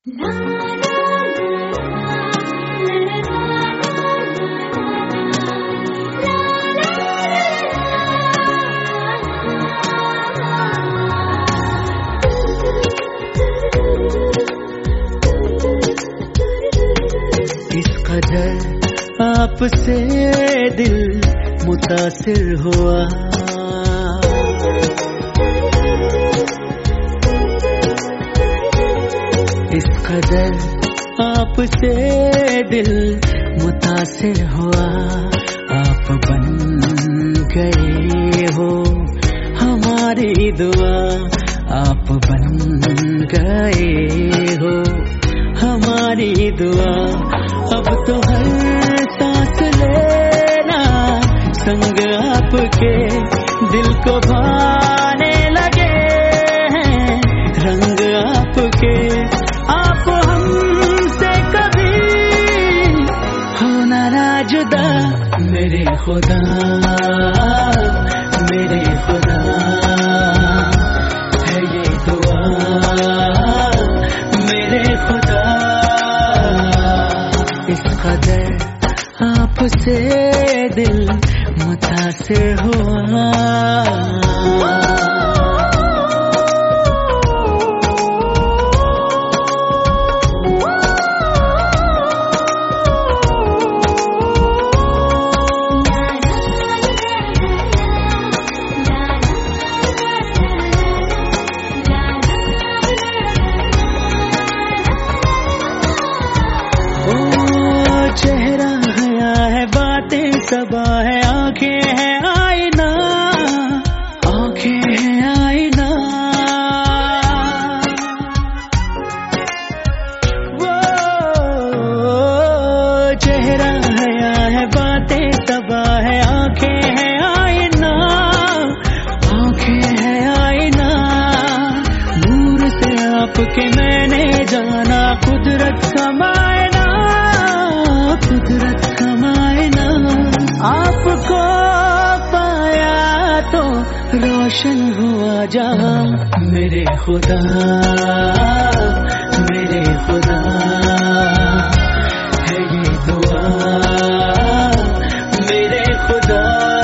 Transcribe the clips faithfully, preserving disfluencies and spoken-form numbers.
इस कदर आपसे दिल मुतासिर हुआ, इस कदर आपसे दिल मुतासिर हुआ। आप बन गए हो हमारी दुआ, आप बन गए हो हमारी दुआ। अब तो हर सांस लेना संग आपके दिल को भाने लगे हैं रंग आपके। आप हमसे कभी होना ना जुदा, मेरे खुदा मेरे खुदा है ये दुआ मेरे खुदा। इस कदर आपसे दिल मुतासिर हुआ। चेहरा हया है, बातें सबा है, आंखें हैं आईना, आंखें हैं आईना। वो चेहरा हया है, बातें सबा है, आंखें हैं आईना, आंखें हैं आईना। नूर से आपके मैंने जाना कुदरत का मायना, कुदरत कमाए ना। आपको पाया तो रोशन हुआ जहां, मेरे खुदा मेरे खुदा है ये दुआ मेरे खुदा।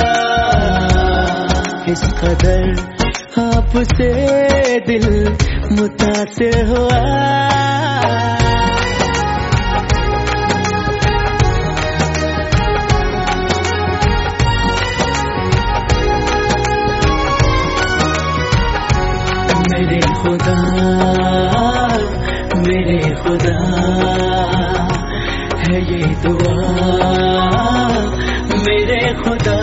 इस कदर आपसे दिल मुतासिर हुआ। मेरे खुदा मेरे खुदा है ये दुआ मेरे खुदा।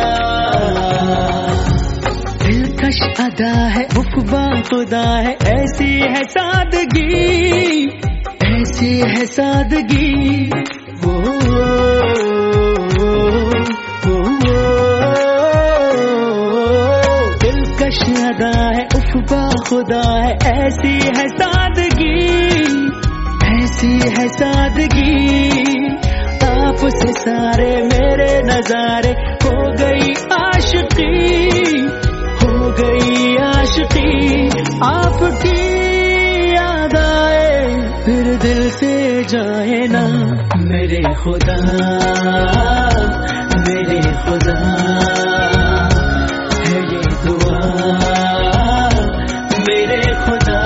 दिलकश अदा है उक़बा खुदा है, ऐसी है सादगी ऐसी है सादगी। ओ, ओ, ओ, ओ, दिलकश अदा है उक़बा खुदा है, ऐसी है सादगी ऐसी है सादगी। आपसे सारे मेरे नजारे हो गई आशिकी हो गई आशिकी। आपकी याद आए फिर दिल से जाए ना, मेरे खुदा मेरे खुदा है ये दुआ मेरे खुदा।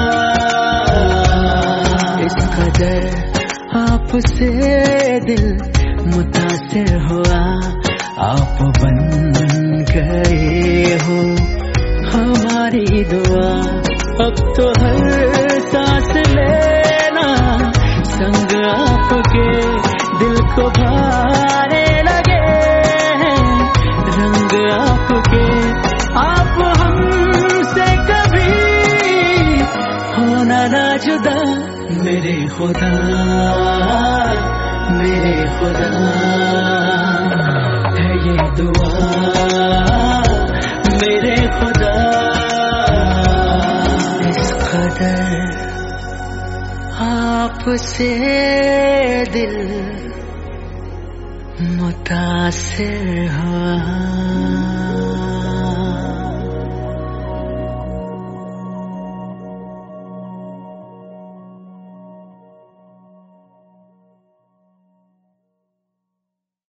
इस कदर आपसे दिल मुतासिर हुआ, आप बन गए हो हमारी दुआ। अब तो हर सांस लेना संग आपके दिल को भाने लगे हैं रंग आपके। आप हमसे कभी होना ना जुदा, मेरे खुदा मेरे खुदा है ये दुआ मेरे खुदा। इस कदर आपसे दिल मुतासिर हुआ।